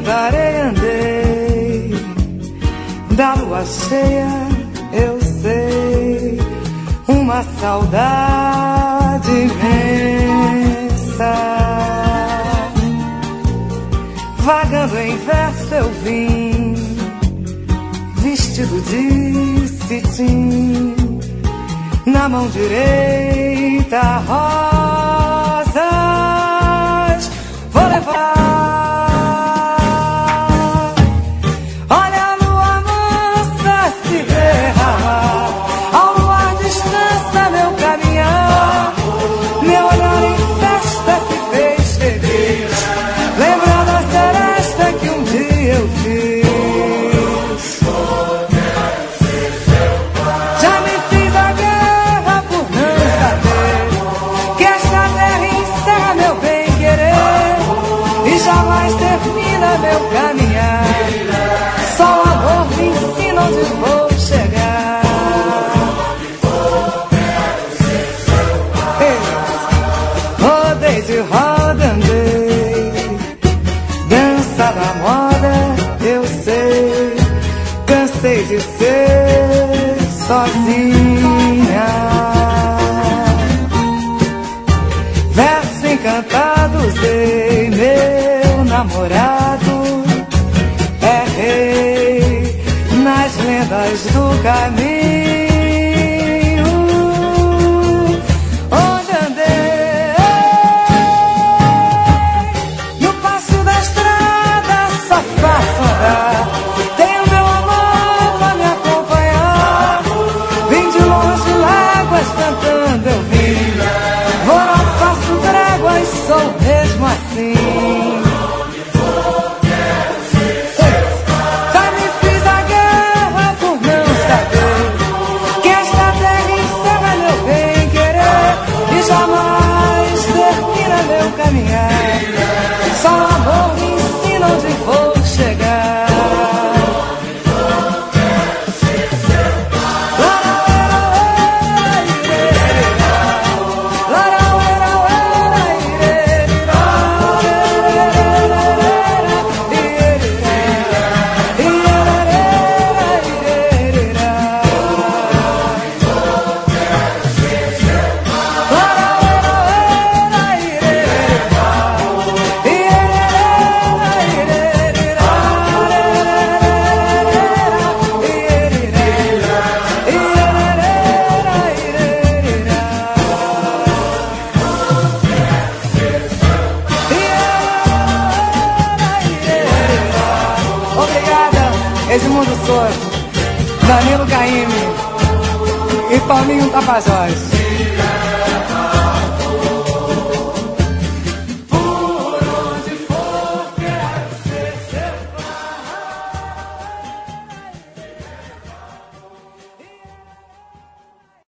andarei, andei, da lua cheia eu sei, uma saudade imensa. Vagando em verso eu vim, vestido de cetim, na mão direita rosas vou levar. Olha a lua mansa se derramar, ao luar descansa meu caminhar, meu olhar em festa se fez feliz, lembrando a seresta que um dia eu fiz. Já me fiz a guerra por não saber que esta terra encerra meu bem-querer e jamais termina meu caminhar. Só o amor me ensina onde vou chegar. Rodei de roda, andei, dança da moda, eu sei, cansei de ser sozinha. Verso encantado usei, meu namorado é rei nas lendas do caminho. Onde andei, no passo da estrada só faço andar, tenho meu amor pra me acompanhar. Vim de longe, láguas cantando eu vim, vou, não faço trégua e sou mesmo assim. Já me fiz a guerra por não saber que esta terra encerra meu bem-querer e jamais termina meu caminhar. Só o amor me ensina onde vou chegar. Edmundo Souza, Danilo Caymmi e Paulinho Tapajós.